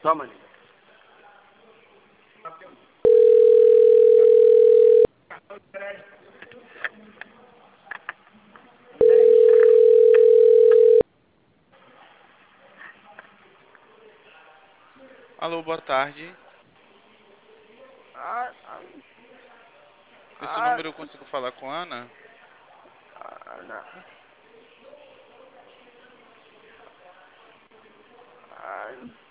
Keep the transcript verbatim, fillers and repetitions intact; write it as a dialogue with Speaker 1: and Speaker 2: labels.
Speaker 1: Toma, Nina.
Speaker 2: Alô, boa tarde.
Speaker 1: Ah, ah,
Speaker 2: Esse
Speaker 1: ah,
Speaker 2: número eu consigo falar com a Ana?
Speaker 1: ah, não. Ah,